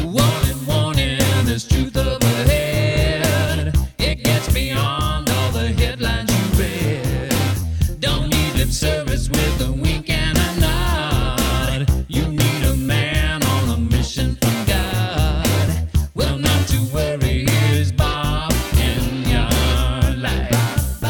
Warning, warning, there's truth up ahead. It gets beyond all the headlines you read. Don't need lip service with a wink and a nod. You need a man on a mission from God. Well, not to worry, here's Bob in your life.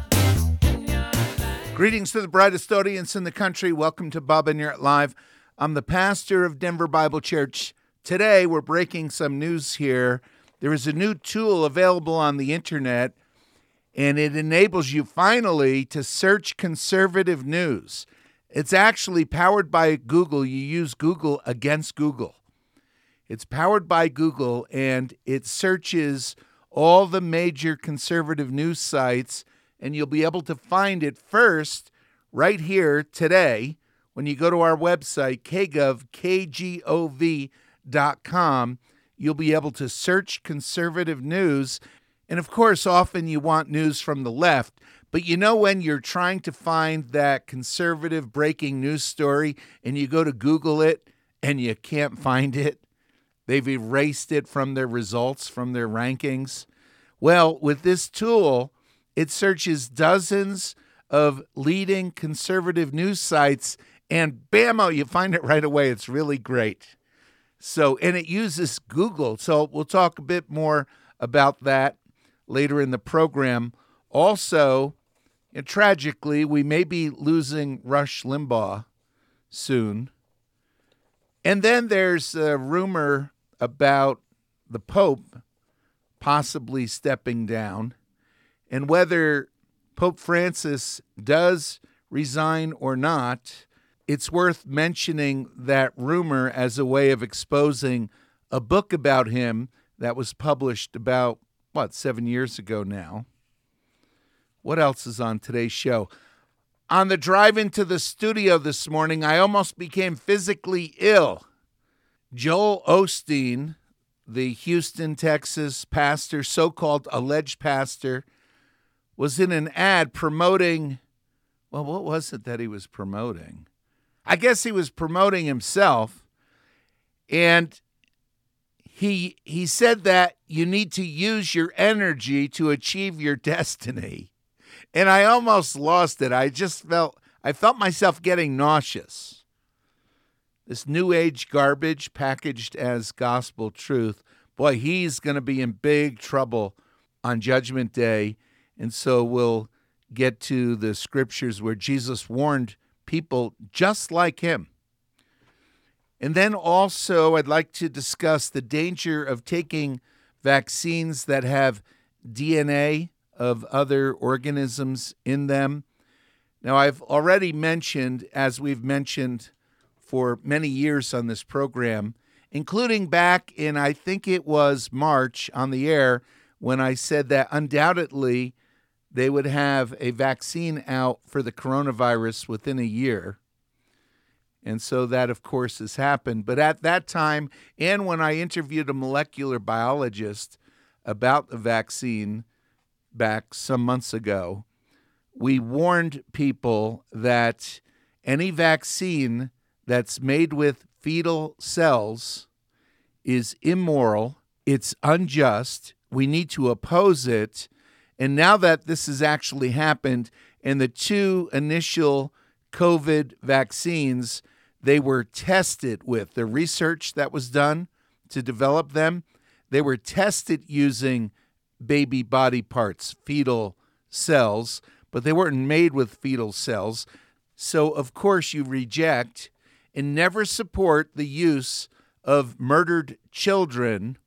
Greetings to the brightest audience in the country. Welcome to Bob and Your Live. I'm the pastor of Denver Bible Church. Today, we're breaking some news here. There is a new tool available on the internet, and it enables you finally to search conservative news. It's actually powered by Google. You use Google against Google. It's powered by Google, and it searches all the major conservative news sites, and you'll be able to find it first right here today when you go to our website, kgov.com. You'll be able to search conservative news. And of course, often you want news from the left. But you know when you're trying to find that conservative breaking news story and you go to Google it and you can't find it? They've erased it from their results, from their rankings. Well, with this tool, it searches dozens of leading conservative news sites and bammo, you find it right away. It's really great. So, and it uses Google. So we'll talk a bit more about that later in the program. Also, and tragically, we may be losing Rush Limbaugh soon. And then there's a rumor about the Pope possibly stepping down, and whether Pope Francis does resign or not. It's worth mentioning that rumor as a way of exposing a book about him that was published about, 7 years ago now. What else is on today's show? On the drive into the studio this morning, I almost became physically ill. Joel Osteen, the Houston, Texas pastor, so-called alleged pastor, was in an ad promoting, what was it that he was promoting? I guess he was promoting himself, and he said that you need to use your energy to achieve your destiny. And I almost lost it. I felt myself getting nauseous. This new age garbage packaged as gospel truth, boy, he's going to be in big trouble on Judgment Day. And so we'll get to the scriptures where Jesus warned people just like him. And then also I'd like to discuss the danger of taking vaccines that have DNA of other organisms in them. Now, I've already mentioned, as we've mentioned for many years on this program, including back in, I think it was March on the air, when I said that undoubtedly they would have a vaccine out for the coronavirus within a year. And so that, of course, has happened. But at that time, and when I interviewed a molecular biologist about the vaccine back some months ago, we warned people that any vaccine that's made with fetal cells is immoral, it's unjust, we need to oppose it. And now that this has actually happened, and the two initial COVID vaccines, they were tested with the research that was done to develop them. They were tested using baby body parts, fetal cells, but they weren't made with fetal cells. So, of course, you reject and never support the use of murdered children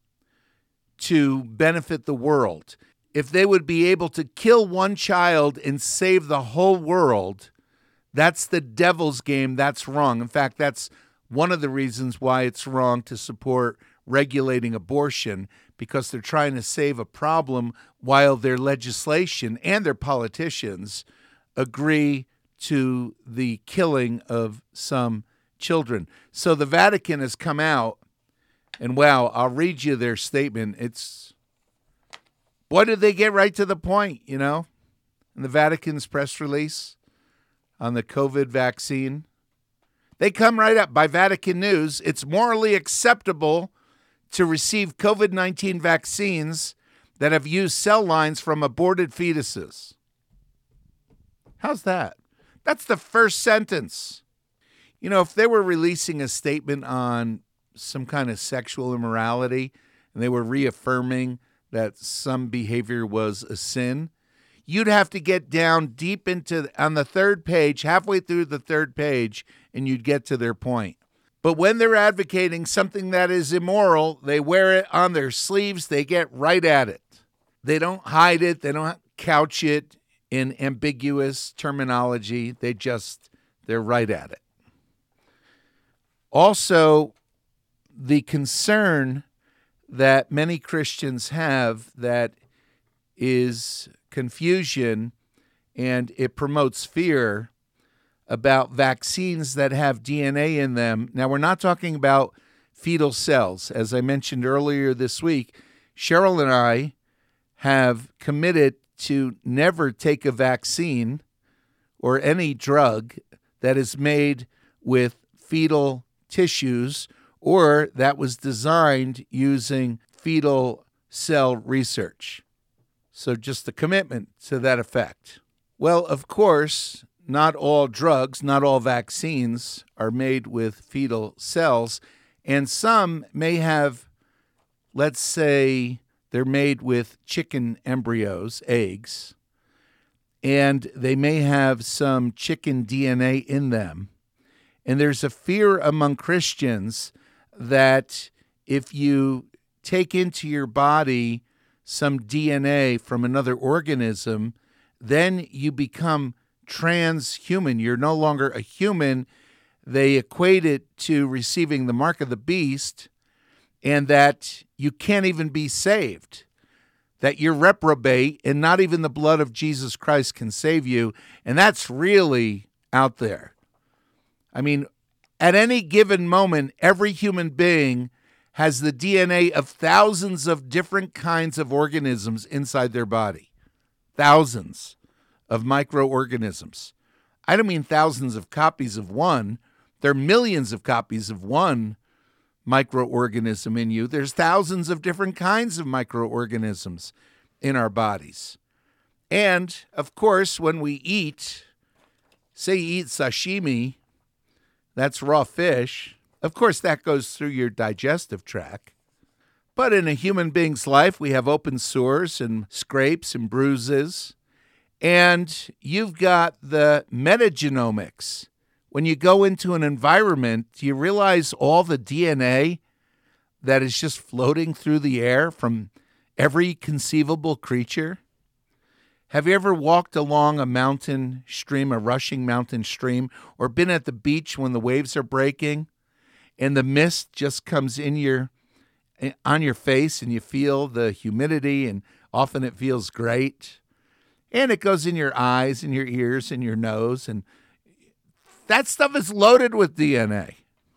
to benefit the world. If they would be able to kill one child and save the whole world, that's the devil's game. That's wrong. In fact, that's one of the reasons why it's wrong to support regulating abortion, because they're trying to save a problem while their legislation and their politicians agree to the killing of some children. So the Vatican has come out, and wow, I'll read you their statement. Boy, did they get right to the point, in the Vatican's press release on the COVID vaccine. They come right up by Vatican News. It's morally acceptable to receive COVID-19 vaccines that have used cell lines from aborted fetuses. How's that? That's the first sentence. You know, if they were releasing a statement on some kind of sexual immorality and they were reaffirming that some behavior was a sin, you'd have to get down deep into on the third page, halfway through the third page, and you'd get to their point. But when they're advocating something that is immoral, they wear it on their sleeves. They get right at it. They don't hide it. They don't couch it in ambiguous terminology. They're right at it. Also, the concern that many Christians have that is confusion and it promotes fear about vaccines that have DNA in them. Now, we're not talking about fetal cells. As I mentioned earlier this week, Cheryl and I have committed to never take a vaccine or any drug that is made with fetal tissues or that was designed using fetal cell research. So just a commitment to that effect. Well, of course, not all drugs, not all vaccines are made with fetal cells, and some may have, let's say, they're made with chicken embryos, eggs, and they may have some chicken DNA in them. And there's a fear among Christians that if you take into your body some DNA from another organism, then you become transhuman. You're no longer a human. They equate it to receiving the mark of the beast, and that you can't even be saved, that you're reprobate, and not even the blood of Jesus Christ can save you. And that's really out there. I mean, at any given moment, every human being has the DNA of thousands of different kinds of organisms inside their body. Thousands of microorganisms. I don't mean thousands of copies of one. There are millions of copies of one microorganism in you. There's thousands of different kinds of microorganisms in our bodies. And, of course, when we eat, say you eat sashimi, that's raw fish, of course that goes through your digestive tract. But in a human being's life, we have open sores and scrapes and bruises. And you've got the metagenomics. When you go into an environment, do you realize all the DNA that is just floating through the air from every conceivable creature? Have you ever walked along a mountain stream, a rushing mountain stream, or been at the beach when the waves are breaking and the mist just comes on your face and you feel the humidity, and often it feels great? And it goes in your eyes and your ears and your nose, and that stuff is loaded with DNA.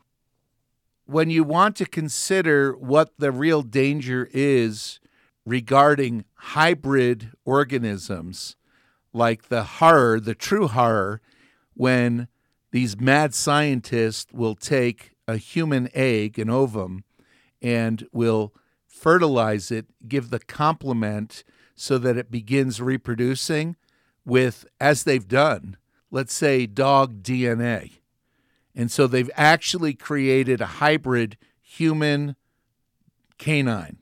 When you want to consider what the real danger is regarding hybrid organisms, like the true horror, when these mad scientists will take a human egg, an ovum, and will fertilize it, give the complement so that it begins reproducing with, as they've done, let's say, dog DNA. And so they've actually created a hybrid human canine.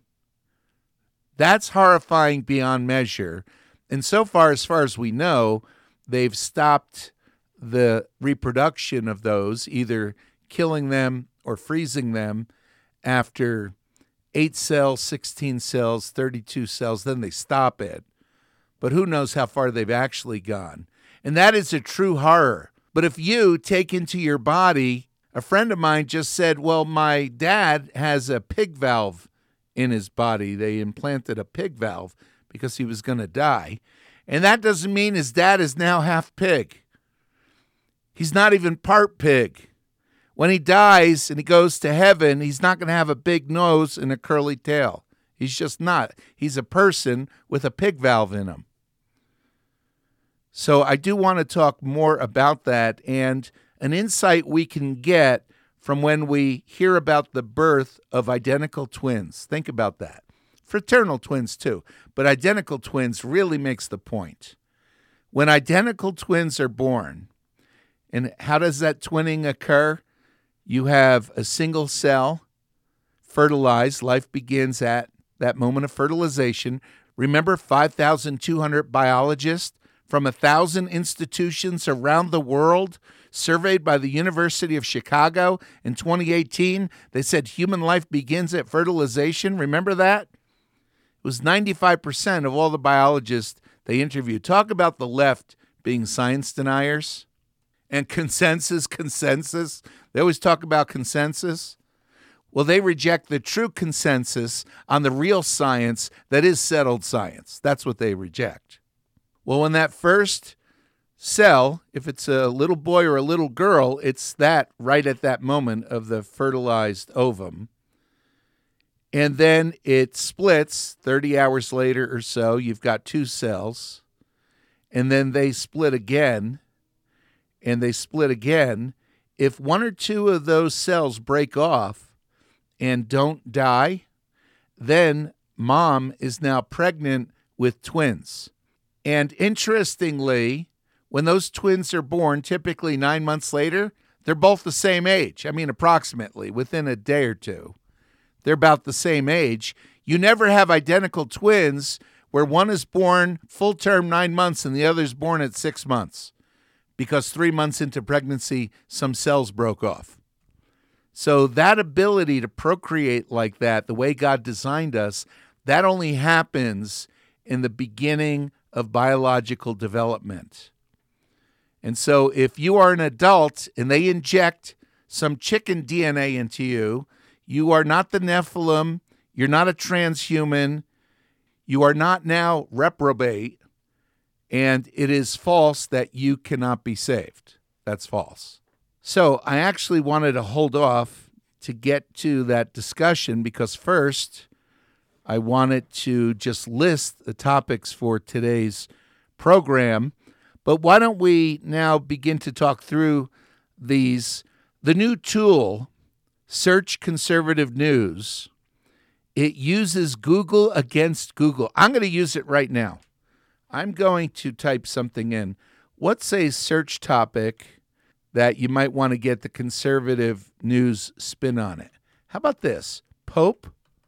That's horrifying beyond measure. And so far as we know, they've stopped the reproduction of those, either killing them or freezing them after 8 cells, 16 cells, 32 cells, then they stop it. But who knows how far they've actually gone. And that is a true horror. But if you take into your body, a friend of mine just said, well, my dad has a pig valve in his body. They implanted a pig valve because he was going to die. And that doesn't mean his dad is now half pig. He's not even part pig. When he dies and he goes to heaven, he's not going to have a big nose and a curly tail. He's just not. He's a person with a pig valve in him. So I do want to talk more about that and an insight we can get from when we hear about the birth of identical twins. Think about that. Fraternal twins too, but identical twins really makes the point. When identical twins are born, and how does that twinning occur? You have a single cell fertilized. Life begins at that moment of fertilization. Remember, 5,200 biologists from 1,000 institutions around the world surveyed by the University of Chicago in 2018. They said human life begins at fertilization. Remember that? It was 95% of all the biologists they interviewed. Talk about the left being science deniers. And consensus. They always talk about consensus. Well, they reject the true consensus on the real science that is settled science. That's what they reject. Well, when that first cell, if it's a little boy or a little girl, it's that right at that moment of the fertilized ovum. And then it splits 30 hours later or so. You've got two cells. And then they split again. And they split again. If one or two of those cells break off and don't die, then mom is now pregnant with twins. And interestingly, when those twins are born, typically 9 months later, they're both the same age. I mean, approximately, within a day or two. They're about the same age. You never have identical twins where one is born full term 9 months and the other is born at 6 months because 3 months into pregnancy, some cells broke off. So that ability to procreate like that, the way God designed us, that only happens in the beginning of biological development. And so if you are an adult and they inject some chicken DNA into you, you are not the Nephilim, you're not a transhuman, you are not now reprobate, and it is false that you cannot be saved. That's false. So I actually wanted to hold off to get to that discussion because first I wanted to just list the topics for today's program. But why don't we now begin to talk through these? The new tool, Search Conservative News, it uses Google against Google. I'm going to use it right now. I'm going to type something in. What's a search topic that you might want to get the conservative news spin on it? How about this? Pope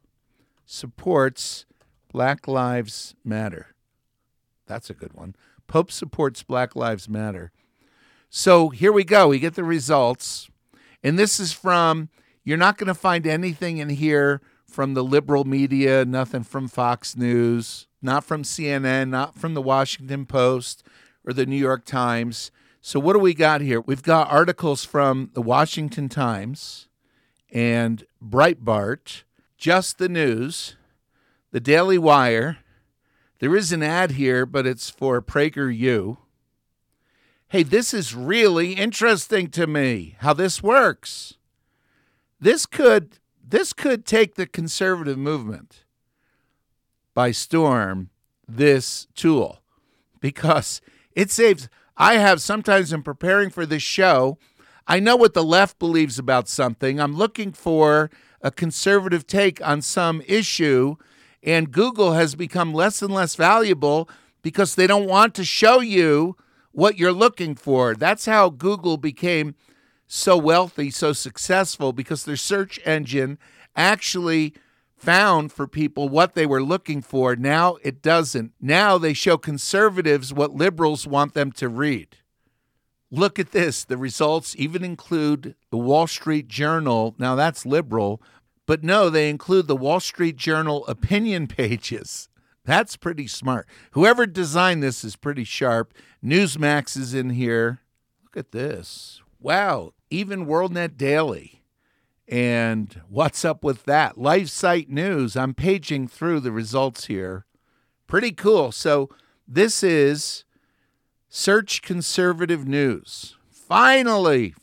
supports Black Lives Matter. That's a good one. Pope supports Black Lives Matter. So here we go. We get the results. And this is from, you're not going to find anything in here from the liberal media, nothing from Fox News, not from CNN, not from the Washington Post or the New York Times. So what do we got here? We've got articles from the Washington Times and Breitbart, Just the News, the Daily Wire. There is an ad here, but it's for PragerU. Hey, this is really interesting to me, how this works. This could take the conservative movement by storm, this tool, because it saves. I have sometimes in preparing for this show, I know what the left believes about something. I'm looking for a conservative take on some issue, and Google has become less and less valuable because they don't want to show you what you're looking for. That's how Google became so wealthy, so successful, because their search engine actually found for people what they were looking for. Now it doesn't. Now they show conservatives what liberals want them to read. Look at this. The results even include the Wall Street Journal. Now that's liberal, but no, they include the Wall Street Journal opinion pages. That's pretty smart. Whoever designed this is pretty sharp. Newsmax is in here. Look at this. Wow. Even WorldNet Daily. And what's up with that? LifeSite News. I'm paging through the results here. Pretty cool. So this is Search Conservative News. Finally,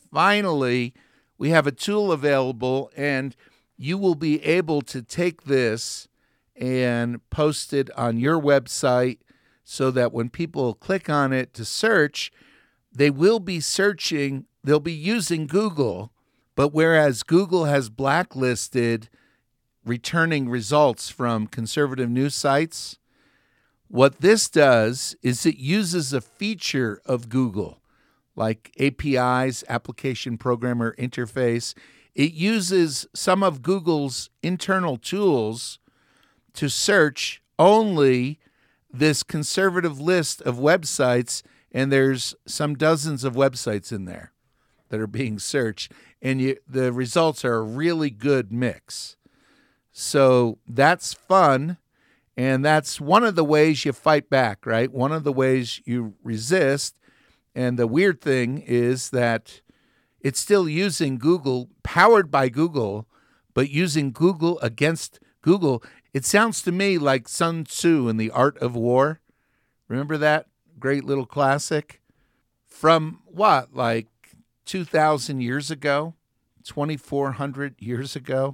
we have a tool available, and you will be able to take this and post it on your website so that when people click on it to search, they will be searching, they'll be using Google, But whereas Google has blacklisted returning results from conservative news sites, what this does is it uses a feature of Google, like APIs, Application Programmer Interface. It uses some of Google's internal tools to search only this conservative list of websites, and there's some dozens of websites in there that are being searched, and the results are a really good mix. So that's fun, and that's one of the ways you fight back, right? One of the ways you resist. And the weird thing is that it's still using Google, powered by Google, but using Google against Google. It sounds to me like Sun Tzu in The Art of War. Remember that great little classic? From what, like 2,000 years ago? 2,400 years ago?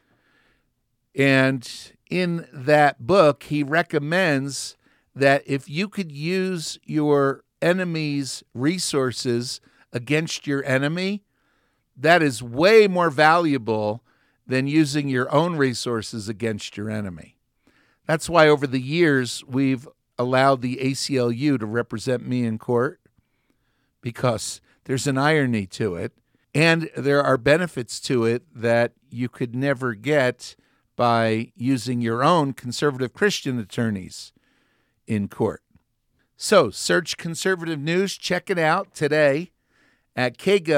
And in that book, he recommends that if you could use your enemy's resources against your enemy, that is way more valuable than using your own resources against your enemy. That's why over the years, we've allowed the ACLU to represent me in court, because there's an irony to it, and there are benefits to it that you could never get by using your own conservative Christian attorneys in court. So search conservative news. Check it out today at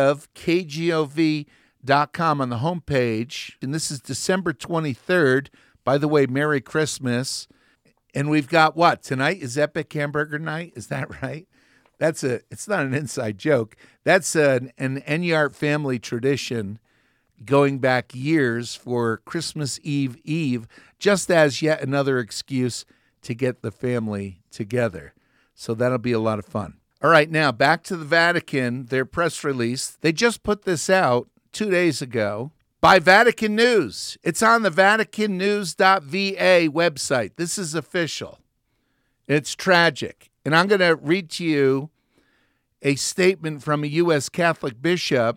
kgov.com on the homepage. And this is December 23rd. By the way, Merry Christmas. And we've got what? Tonight is Epic Hamburger Night. Is that right? It's not an inside joke. That's an Enyart family tradition going back years for Christmas Eve, just as yet another excuse to get the family together. So that'll be a lot of fun. All right, now back to the Vatican, their press release. They just put this out 2 days ago by Vatican News. It's on the vaticannews.va website. This is official. It's tragic. And I'm going to read to you a statement from a U.S. Catholic bishop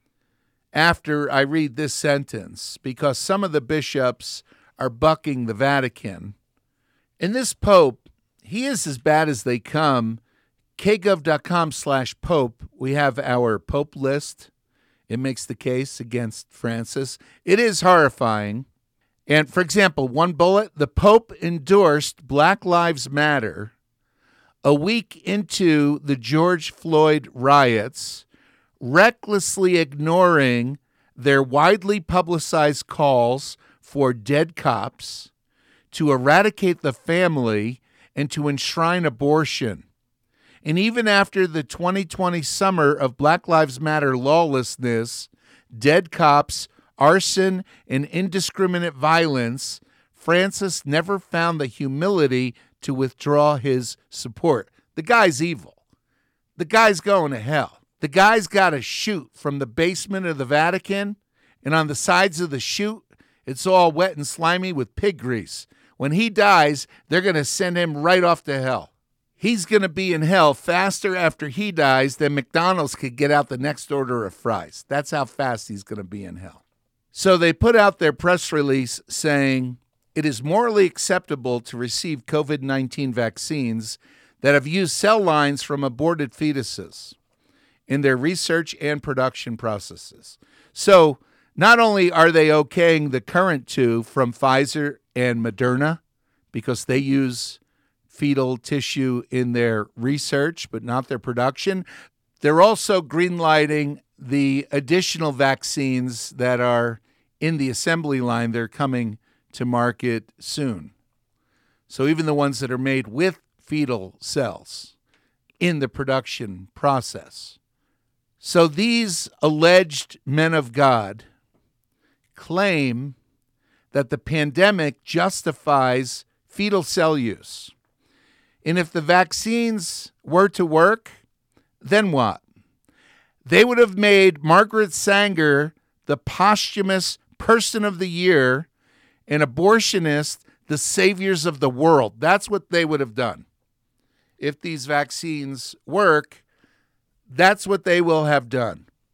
after I read this sentence, because some of the bishops are bucking the Vatican. And this Pope, he is as bad as they come. kgov.com/Pope, we have our Pope list. It makes the case against Francis. It is horrifying. And for example, one bullet, the Pope endorsed Black Lives Matter a week into the George Floyd riots, recklessly ignoring their widely publicized calls for dead cops, to eradicate the family, and to enshrine abortion. And even after the 2020 summer of Black Lives Matter lawlessness, dead cops, arson, and indiscriminate violence, Francis never found the humility to withdraw his support. The guy's evil. The guy's going to hell. The guy's got a chute from the basement of the Vatican, and on the sides of the chute, it's all wet and slimy with pig grease. When he dies, they're going to send him right off to hell. He's going to be in hell faster after he dies than McDonald's could get out the next order of fries. That's how fast he's going to be in hell. So they put out their press release saying, it is morally acceptable to receive COVID-19 vaccines that have used cell lines from aborted fetuses in their research and production processes. So not only are they okaying the current two from Pfizer and Moderna, because they use fetal tissue in their research, but not their production, they're also greenlighting the additional vaccines that are in the assembly line. They're coming to market soon. So even the ones that are made with fetal cells in the production process. So these alleged men of God claim that the pandemic justifies fetal cell use. And if the vaccines were to work, then what? They would have made Margaret Sanger the posthumous Person of the Year and abortionists the saviors of the world. That's what they would have done. If these vaccines work, that's what they will have done.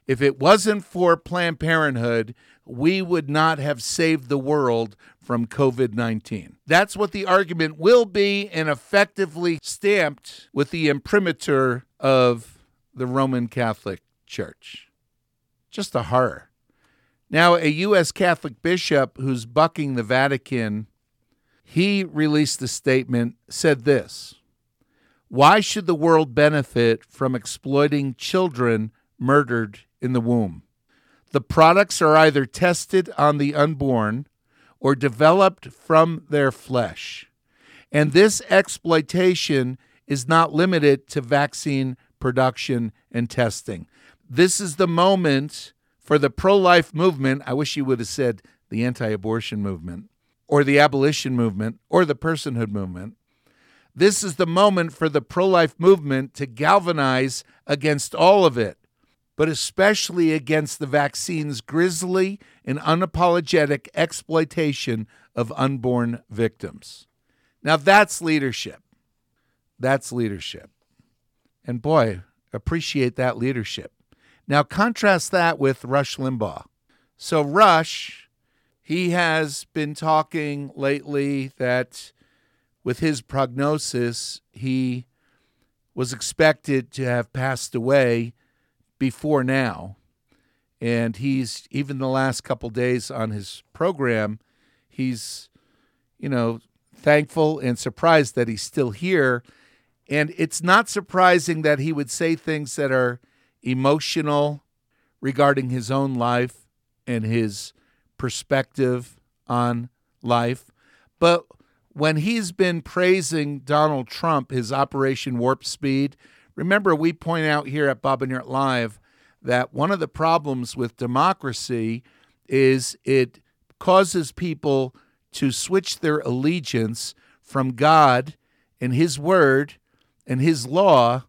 If it wasn't for Planned Parenthood, we would not have saved the world from COVID-19. That's what the argument will be, and effectively stamped with the imprimatur of the Roman Catholic Church. Just a horror. Now, a U.S. Catholic bishop who's bucking the Vatican, he released a statement, said this: "Why should the world benefit from exploiting children murdered in the womb? The products are either tested on the unborn or developed from their flesh. And this exploitation is not limited to vaccine production and testing. This is the moment for the pro-life movement," I wish you would have said the anti-abortion movement, or the abolition movement, or the personhood movement. "This is the moment for the pro-life movement to galvanize against all of it, but especially against the vaccine's grisly and unapologetic exploitation of unborn victims." Now that's leadership. That's leadership. And boy, appreciate that leadership. Now contrast that with Rush Limbaugh. So Rush, he has been talking lately that with his prognosis, he was expected to have passed away before now. And he's, even the last couple days on his program, he's, thankful and surprised that he's still here. And it's not surprising that he would say things that are emotional regarding his own life and his perspective on life. But when he's been praising Donald Trump, his Operation Warp Speed, remember we point out here at Bob and Yurt Live that one of the problems with democracy is it causes people to switch their allegiance from God and his word and his law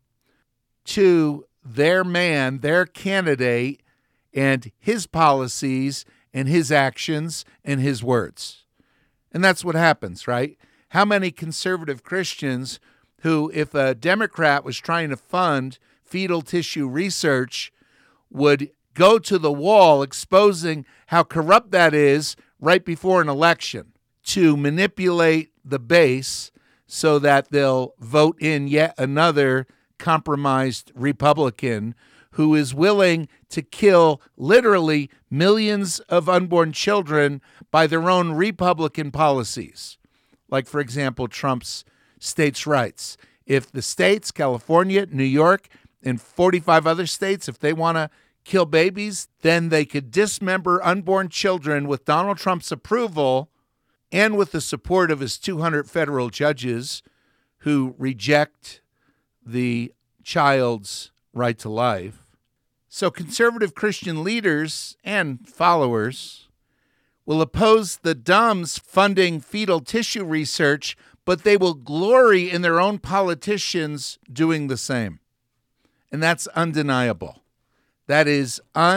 to their man, their candidate, and his policies and his actions and his words. And that's what happens, right? How many conservative Christians who, if a Democrat was trying to fund fetal tissue research, would go to the wall exposing how corrupt that is right before an election to manipulate the base so that they'll vote in yet another compromised Republican who is willing to kill literally millions of unborn children by their own Republican policies. Like, for example, Trump's states' rights. If the states, California, New York, and 45 other states, if they want to kill babies, then they could dismember unborn children with Donald Trump's approval and with the support of his 200 federal judges who reject the child's right to life. So conservative Christian leaders and followers will oppose the dumbs funding fetal tissue research, but they will glory in their own politicians doing the same. And that's undeniable. That is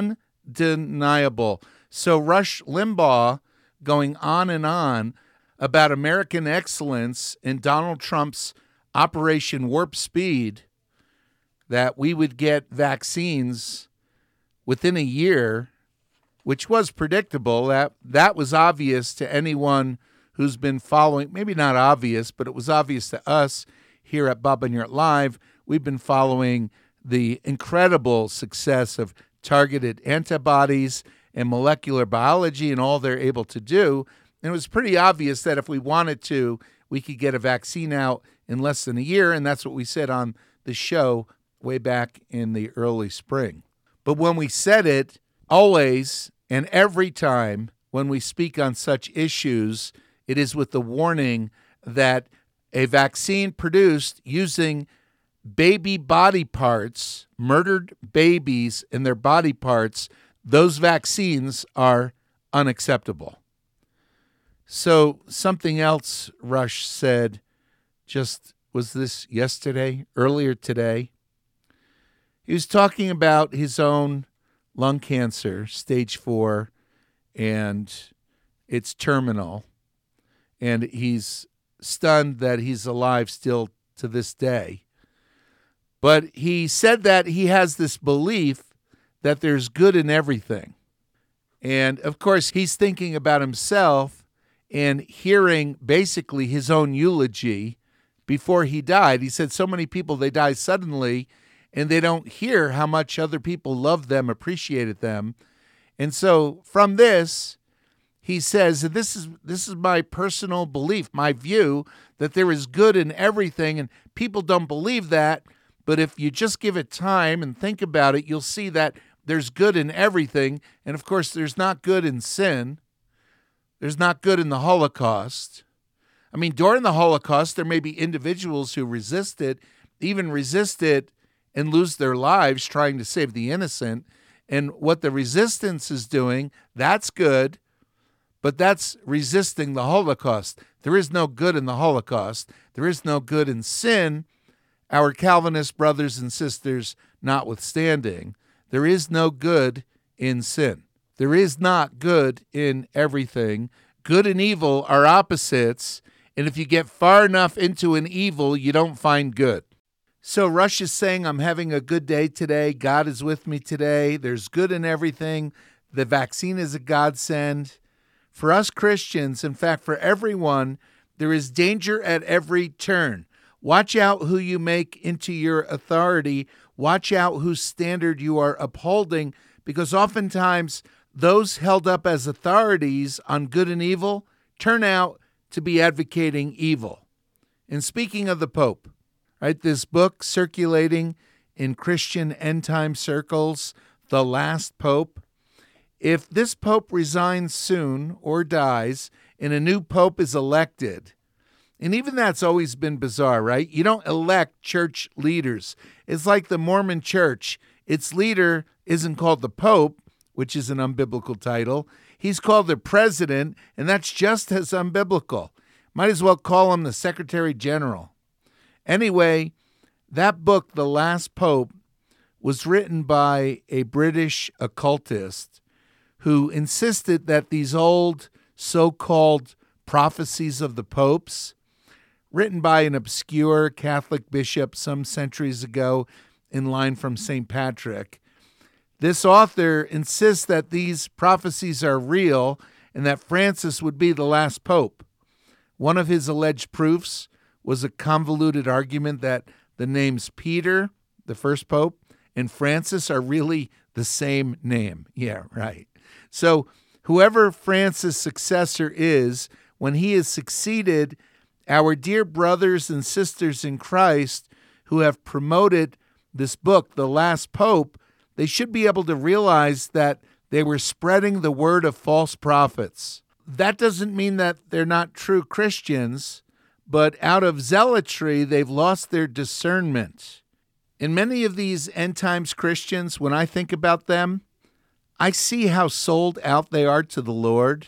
undeniable. So Rush Limbaugh going on and on about American excellence in Donald Trump's Operation Warp Speed, that we would get vaccines within a year, which was predictable. That was obvious to anyone who's been following, maybe not obvious, but it was obvious to us here at Bob and Yurt Live. We've been following the incredible success of targeted antibodies and molecular biology and all they're able to do. And it was pretty obvious that if we wanted to, we could get a vaccine out in less than a year. And that's what we said on the show way back in the early spring. But when we said it, always and every time when we speak on such issues, it is with the warning that a vaccine produced using baby body parts, murdered babies and their body parts, those vaccines are unacceptable. So something else Rush said, was this yesterday, earlier today? He was talking about his own lung cancer, stage 4, and it's terminal. And he's stunned that he's alive still to this day. But he said that he has this belief that there's good in everything. And of course, he's thinking about himself and hearing basically his own eulogy before he died. He said so many people, they die suddenly and they don't hear how much other people loved them, appreciated them. And so from this, he says, this is my personal belief, my view, that there is good in everything, and people don't believe that, but if you just give it time and think about it, you'll see that there's good in everything, and of course, there's not good in sin. There's not good in the Holocaust. I mean, during the Holocaust, there may be individuals who resist it, even resist it and lose their lives trying to save the innocent, and what the resistance is doing, that's good. But that's resisting the Holocaust. There is no good in the Holocaust. There is no good in sin, our Calvinist brothers and sisters notwithstanding. There is no good in sin. There is not good in everything. Good and evil are opposites, and if you get far enough into an evil, you don't find good. So Rush is saying, I'm having a good day today. God is with me today. There's good in everything. The vaccine is a godsend. For us Christians, in fact, for everyone, there is danger at every turn. Watch out who you make into your authority. Watch out whose standard you are upholding, because oftentimes those held up as authorities on good and evil turn out to be advocating evil. And speaking of the Pope, right, this book circulating in Christian end-time circles, The Last Pope, if this pope resigns soon or dies and a new pope is elected, and even that's always been bizarre, right? You don't elect church leaders. It's like the Mormon church. Its leader isn't called the pope, which is an unbiblical title. He's called the president, and that's just as unbiblical. Might as well call him the secretary general. Anyway, that book, The Last Pope, was written by a British occultist who insisted that these old so-called prophecies of the popes, written by an obscure Catholic bishop some centuries ago in line from St. Patrick, this author insists that these prophecies are real and that Francis would be the last pope. One of his alleged proofs was a convoluted argument that the names Peter, the first pope, and Francis are really the same name. Yeah, right. So whoever Francis' successor is, when he has succeeded, our dear brothers and sisters in Christ who have promoted this book, The Last Pope, they should be able to realize that they were spreading the word of false prophets. That doesn't mean that they're not true Christians, but out of zealotry, they've lost their discernment. And many of these end times Christians, when I think about them, I see how sold out they are to the Lord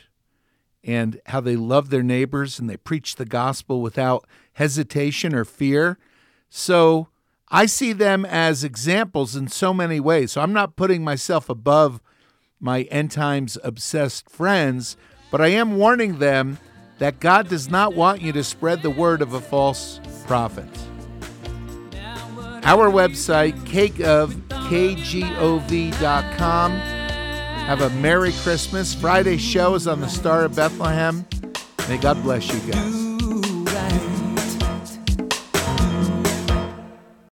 and how they love their neighbors and they preach the gospel without hesitation or fear. So I see them as examples in so many ways. So I'm not putting myself above my end times obsessed friends, but I am warning them that God does not want you to spread the word of a false prophet. Our website, kgov.com. Have a Merry Christmas. Friday's show is on the Star of Bethlehem. May God bless you guys.